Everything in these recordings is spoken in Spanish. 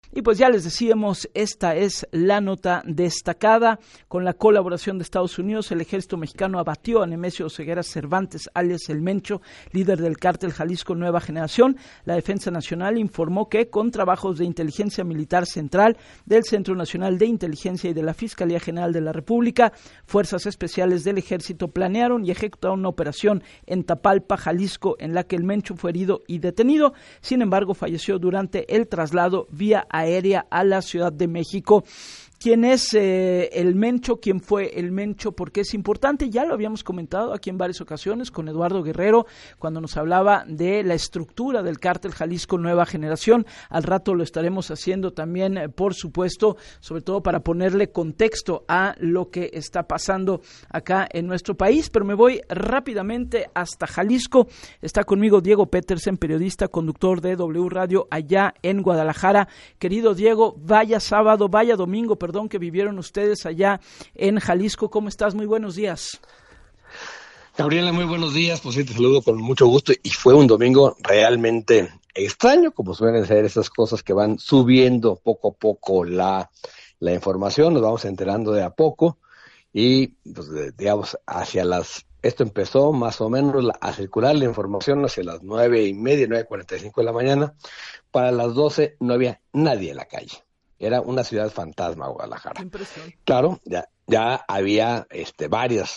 Y pues ya les decíamos, esta es la nota destacada. Con la colaboración de Estados Unidos, el ejército mexicano abatió a Nemesio Oseguera Cervantes, alias El Mencho, líder del cártel Jalisco Nueva Generación. La Defensa Nacional informó que con trabajos de inteligencia militar central del Centro Nacional de Inteligencia y de la Fiscalía General de la República, fuerzas especiales del ejército planearon y ejecutaron una operación en Tapalpa, Jalisco, en la que El Mencho fue herido y detenido. Sin embargo, falleció durante el traslado vía aérea a la Ciudad de México. ¿Quién es El Mencho? ¿Quién fue El Mencho? Porque es importante, ya lo habíamos comentado aquí en varias ocasiones con Eduardo Guerrero, cuando nos hablaba de la estructura del cártel Jalisco Nueva Generación. Al rato lo estaremos haciendo también, por supuesto, sobre todo para ponerle contexto a lo que está pasando acá en nuestro país. Pero me voy rápidamente hasta Jalisco. Está conmigo Diego Petersen, periodista, conductor de W Radio allá en Guadalajara. Querido Diego, vaya sábado, vaya domingo, que vivieron ustedes allá en Jalisco. ¿Cómo estás? Muy buenos días. Gabriela, muy buenos días. Pues sí, te saludo con mucho gusto. Y fue un domingo realmente extraño, como suelen ser esas cosas que van subiendo poco a poco la información, nos vamos enterando de a poco. Y, pues, digamos, esto empezó más o menos a circular la información hacia las 9:30, 9:45 de la mañana. Para las 12 no había nadie en la calle. Era una ciudad fantasma, Guadalajara. Impresión. Claro, ya había varias,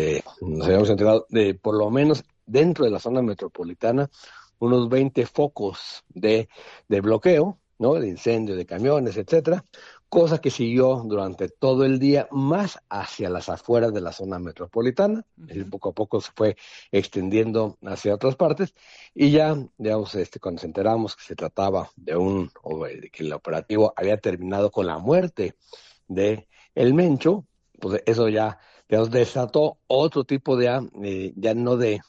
nos habíamos enterado de, por lo menos dentro de la zona metropolitana, unos 20 focos de bloqueo, ¿no? De incendio, de camiones, etcétera, cosa que siguió durante todo el día más hacia las afueras de la zona metropolitana. Uh-huh. Poco a poco se fue extendiendo hacia otras partes y ya, digamos, cuando nos enteramos que se trataba de que el operativo había terminado con la muerte de El Mencho, pues eso ya, digamos, desató otro tipo de, ya no de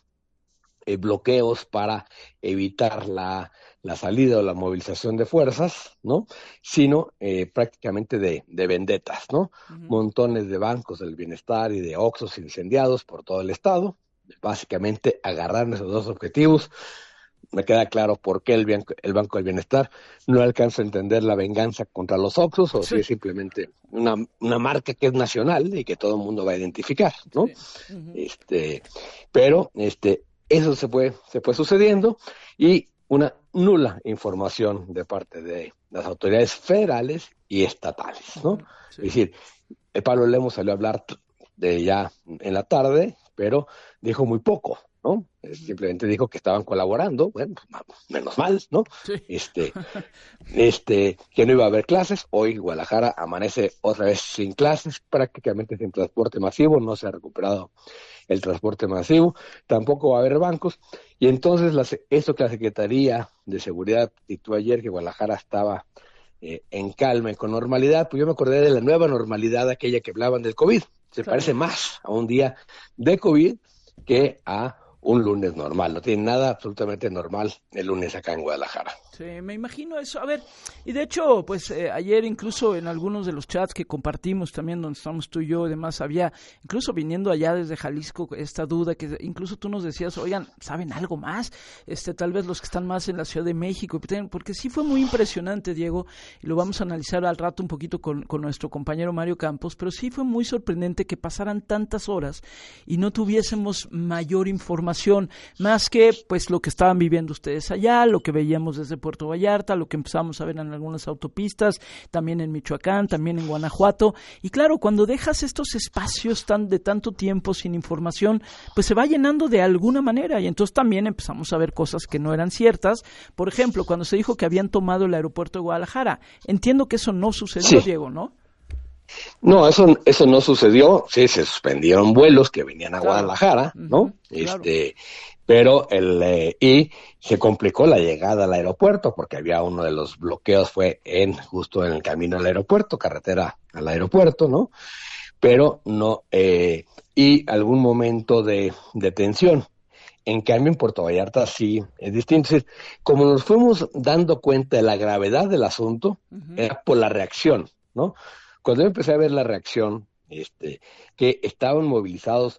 bloqueos para evitar la salida o la movilización de fuerzas, ¿no? Sino prácticamente de vendetas, ¿no? Uh-huh. Montones de bancos del bienestar y de Oxxos incendiados por todo el estado. Básicamente agarraron esos dos objetivos. Me queda claro por qué el Banco del Bienestar no alcanza a entender la venganza contra los Oxxos, o si es simplemente una marca que es nacional y que todo el mundo va a identificar, ¿no? Sí. Uh-huh. Pero eso se fue sucediendo y una nula información de parte de las autoridades federales y estatales, ¿no? Sí. Es decir, Pablo Lemos salió a hablar ya en la tarde, pero dijo muy poco, ¿no? Simplemente dijo que estaban colaborando, bueno, menos mal, ¿no? Sí. Que no iba a haber clases. Hoy Guadalajara amanece otra vez sin clases, prácticamente sin transporte masivo, no se ha recuperado el transporte masivo, tampoco va a haber bancos, y entonces eso que la Secretaría de Seguridad citó ayer, que Guadalajara estaba en calma y con normalidad, pues yo me acordé de la nueva normalidad, aquella que hablaban del COVID. Se parece más a un día de COVID que a un lunes normal. No tiene nada absolutamente normal el lunes acá en Guadalajara. Sí, me imagino eso. A ver, y de hecho, pues ayer incluso en algunos de los chats que compartimos también, donde estamos tú y yo y demás, había, incluso viniendo allá desde Jalisco, esta duda que incluso tú nos decías, oigan, ¿saben algo más? Tal vez los que están más en la Ciudad de México, porque sí fue muy impresionante, Diego, y lo vamos a analizar al rato un poquito con nuestro compañero Mario Campos, pero sí fue muy sorprendente que pasaran tantas horas y no tuviésemos mayor información, más que pues lo que estaban viviendo ustedes allá, lo que veíamos desde Puerto Vallarta, lo que empezamos a ver en algunas autopistas, también en Michoacán, también en Guanajuato. Y claro, cuando dejas estos espacios de tanto tiempo sin información, pues se va llenando de alguna manera, y entonces también empezamos a ver cosas que no eran ciertas. Por ejemplo, cuando se dijo que habían tomado el aeropuerto de Guadalajara, entiendo que eso no sucedió, sí. Diego, ¿no? No, eso no sucedió. Sí, se suspendieron vuelos que venían a Guadalajara, ¿no? Claro. Pero y se complicó la llegada al aeropuerto porque había uno de los bloqueos fue justo en el camino al aeropuerto, carretera al aeropuerto, ¿no? Pero no, y algún momento de tensión. En cambio, en Puerto Vallarta sí es distinto. Es decir, como nos fuimos dando cuenta de la gravedad del asunto, uh-huh. Era por la reacción, ¿no? Cuando yo empecé a ver la reacción, que estaban movilizados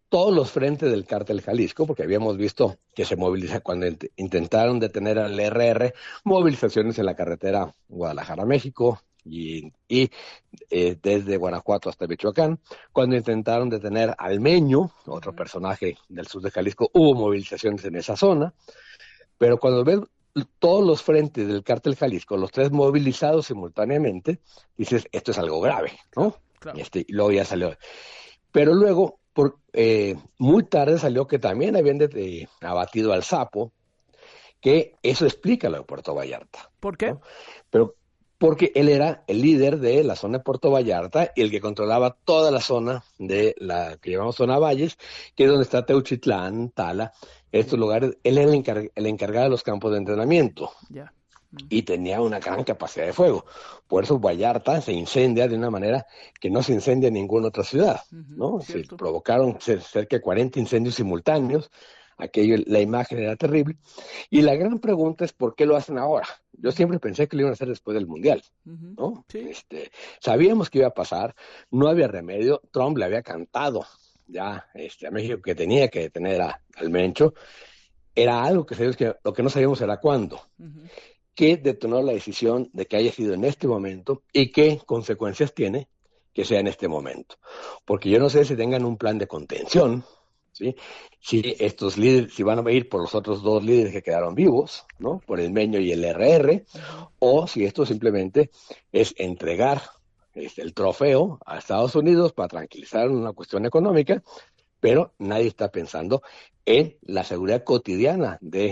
todos los frentes del cártel Jalisco, porque habíamos visto que se moviliza cuando intentaron detener al RR, movilizaciones en la carretera Guadalajara-México y desde Guanajuato hasta Michoacán. Cuando intentaron detener al Meño, otro personaje del sur de Jalisco, hubo movilizaciones en esa zona, pero cuando ves todos los frentes del cártel Jalisco, los tres movilizados simultáneamente, dices, esto es algo grave, ¿no? Claro. Y luego ya salió. Pero luego, muy tarde salió que también habían abatido al Sapo, que eso explica lo de Puerto Vallarta. ¿Por qué? ¿No? Pero porque él era el líder de la zona de Puerto Vallarta y el que controlaba toda la zona de la que llamamos zona Valles, que es donde está Teuchitlán, Tala, estos lugares. Él era el encargado de los campos de entrenamiento. Ya. Y tenía una gran capacidad de fuego. Por eso Vallarta se incendia de una manera que no se incendia en ninguna otra ciudad, ¿no? Se provocaron cerca de 40 incendios simultáneos. Aquello, la imagen era terrible. Y la gran pregunta es ¿por qué lo hacen ahora? Yo siempre pensé que lo iban a hacer después del Mundial, ¿no? Sí. Sabíamos que iba a pasar, no había remedio. Trump le había cantado ya a México que tenía que detener al Mencho. Era algo que sabíamos que lo que no sabíamos era cuándo. ¿Qué detonó la decisión de que haya sido en este momento y qué consecuencias tiene que sea en este momento? Porque yo no sé si tengan un plan de contención, ¿sí? Si estos líderes, si van a ir por los otros dos líderes que quedaron vivos, ¿no? Por el Meño y el RR, o si esto simplemente es entregar el trofeo a Estados Unidos para tranquilizar una cuestión económica, pero nadie está pensando en la seguridad cotidiana de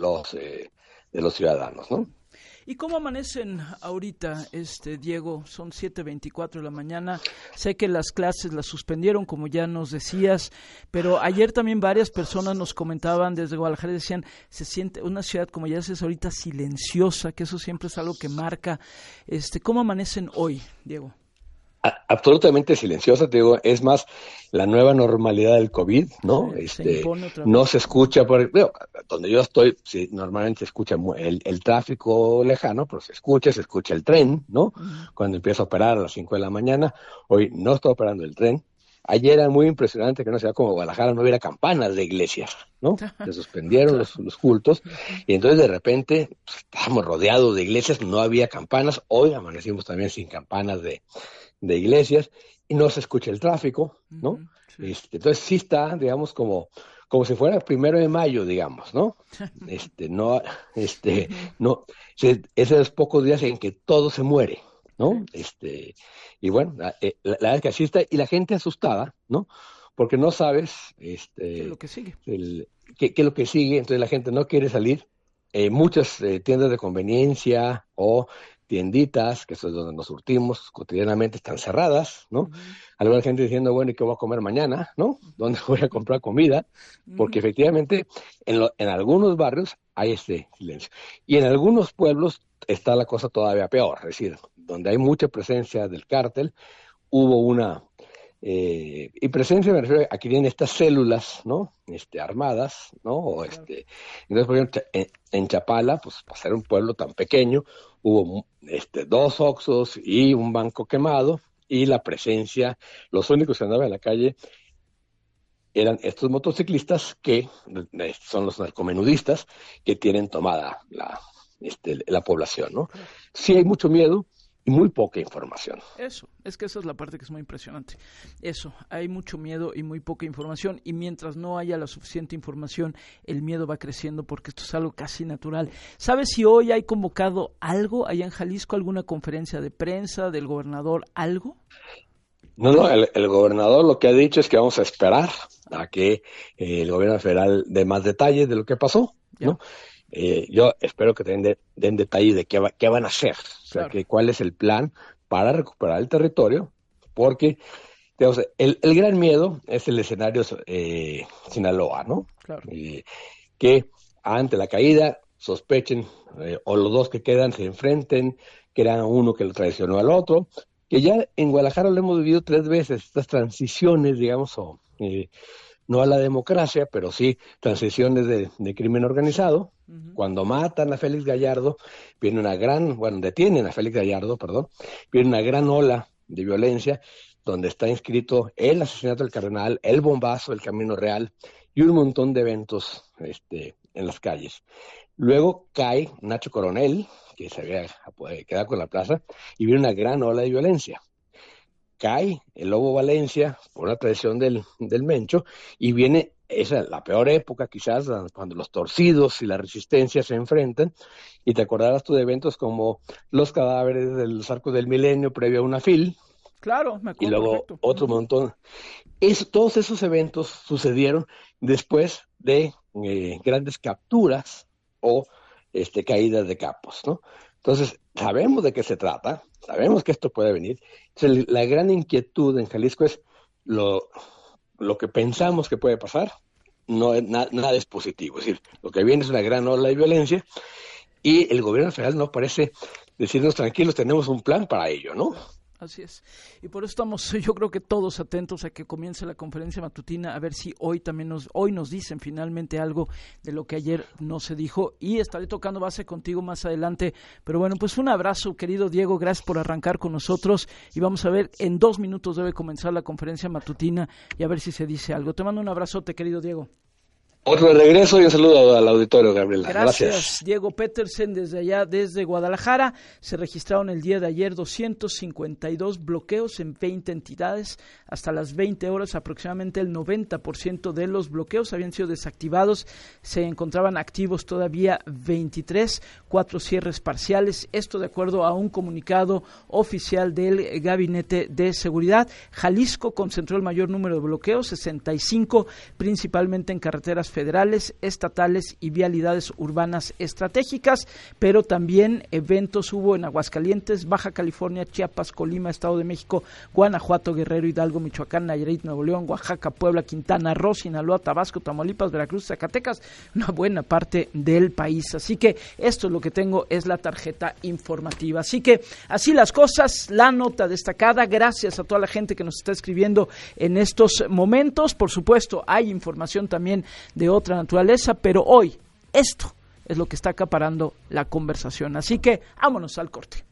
los ciudadanos, ¿no? ¿Y cómo amanecen ahorita, Diego? Son 7:24 de la mañana. Sé que las clases las suspendieron, como ya nos decías, pero ayer también varias personas nos comentaban desde Guadalajara, decían, se siente una ciudad, como ya dices ahorita, silenciosa, que eso siempre es algo que marca. ¿Cómo amanecen hoy, Diego? Absolutamente silenciosa, te digo, es más la nueva normalidad del COVID, ¿no? No se escucha, donde yo estoy, sí, normalmente se escucha el tráfico lejano, pero se escucha el tren, ¿no? Cuando empieza a operar a las 5 de la mañana, hoy no está operando el tren. Ayer era muy impresionante que en una ciudad como Guadalajara no hubiera campanas de iglesias, ¿no? Se suspendieron los cultos y entonces de repente estábamos rodeados de iglesias, no había campanas. Hoy amanecimos también sin campanas de iglesias y no se escucha el tráfico, ¿no? Sí. Entonces sí está, digamos, como si fuera el 1 de mayo, digamos, ¿no? No, esos pocos días en que todo se muere, ¿no? Y bueno, la verdad es que así está, y la gente asustada, ¿no? Porque no sabes, ¿qué es lo que sigue? ¿Qué es lo que sigue? Entonces la gente no quiere salir. Muchas tiendas de conveniencia o tienditas, que eso es donde nos surtimos cotidianamente, están cerradas, ¿no? Alguna gente diciendo, bueno, ¿y qué voy a comer mañana, no? ¿Dónde voy a comprar comida? Porque efectivamente en algunos barrios hay este silencio. Y en algunos pueblos está la cosa todavía peor, es decir, donde hay mucha presencia del cártel, hubo una... y presencia me refiero a que tienen estas células, ¿no? Armadas, ¿no? Entonces, por ejemplo, en Chapala, pues para ser un pueblo tan pequeño, hubo 2 Oxxos y un banco quemado, y la presencia, los únicos que andaban en la calle eran estos motociclistas que son los narcomenudistas que tienen tomada la población, ¿no? Sí hay mucho miedo y muy poca información. Eso, es que esa es la parte que es muy impresionante. Eso, hay mucho miedo y muy poca información, y mientras no haya la suficiente información, el miedo va creciendo porque esto es algo casi natural. ¿Sabes si hoy hay convocado algo allá en Jalisco, alguna conferencia de prensa del gobernador, algo? No, el gobernador lo que ha dicho es que vamos a esperar a que el gobierno federal dé más detalles de lo que pasó, ¿no? Yo espero que den detalles de qué van a hacer, o sea, claro, cuál es el plan para recuperar el territorio, porque digamos, el gran miedo es el escenario Sinaloa, ¿no? Claro. Que ante la caída sospechen, o los dos que quedan se enfrenten, que era uno que lo traicionó al otro, que ya en Guadalajara lo hemos vivido 3 veces, estas transiciones, digamos, no a la democracia, pero sí transiciones de crimen organizado. Cuando matan a Félix Gallardo, detienen a Félix Gallardo, viene una gran ola de violencia, donde está inscrito el asesinato del cardenal, el bombazo del Camino Real y un montón de eventos en las calles. Luego cae Nacho Coronel, que se había quedado con la plaza, y viene una gran ola de violencia. Cae el Lobo Valencia por una traición del Mencho, y viene la peor época quizás, cuando los torcidos y la resistencia se enfrentan, y te acordarás tú de eventos como los cadáveres de los Arcos del Milenio previo a una FIL. Claro, me acuerdo. Y luego perfecto. Otro montón. Todos esos eventos sucedieron después de grandes capturas o caídas de capos, ¿no? Entonces, sabemos de qué se trata, sabemos que esto puede venir. Entonces, la gran inquietud en Jalisco es lo que pensamos que puede pasar, nada es positivo. Es decir, lo que viene es una gran ola de violencia y el gobierno federal no parece decirnos tranquilos, tenemos un plan para ello, ¿no? Así es. Y por eso estamos, yo creo que todos atentos a que comience la conferencia matutina, a ver si hoy nos dicen finalmente algo de lo que ayer no se dijo, y estaré tocando base contigo más adelante. Pero bueno, pues un abrazo, querido Diego, gracias por arrancar con nosotros, y vamos a ver, en 2 minutos debe comenzar la conferencia matutina y a ver si se dice algo. Te mando un abrazote, querido Diego. Otro de regreso y un saludo al auditorio, Gabriela. Gracias. Diego Petersen, desde allá, desde Guadalajara. Se registraron el día de ayer 252 bloqueos en 20 entidades. Hasta las 20 horas, aproximadamente el 90% de los bloqueos habían sido desactivados. Se encontraban activos todavía 23, 4 cierres parciales. Esto de acuerdo a un comunicado oficial del Gabinete de Seguridad. Jalisco concentró el mayor número de bloqueos, 65, principalmente en carreteras federales, estatales y vialidades urbanas estratégicas, pero también eventos hubo en Aguascalientes, Baja California, Chiapas, Colima, Estado de México, Guanajuato, Guerrero, Hidalgo, Michoacán, Nayarit, Nuevo León, Oaxaca, Puebla, Quintana Roo, Sinaloa, Tabasco, Tamaulipas, Veracruz, Zacatecas, una buena parte del país. Así que esto es lo que tengo, es la tarjeta informativa. Así que así las cosas, la nota destacada. Gracias a toda la gente que nos está escribiendo en estos momentos. Por supuesto, hay información también de otra naturaleza, pero hoy esto es lo que está acaparando la conversación. Así que vámonos al corte.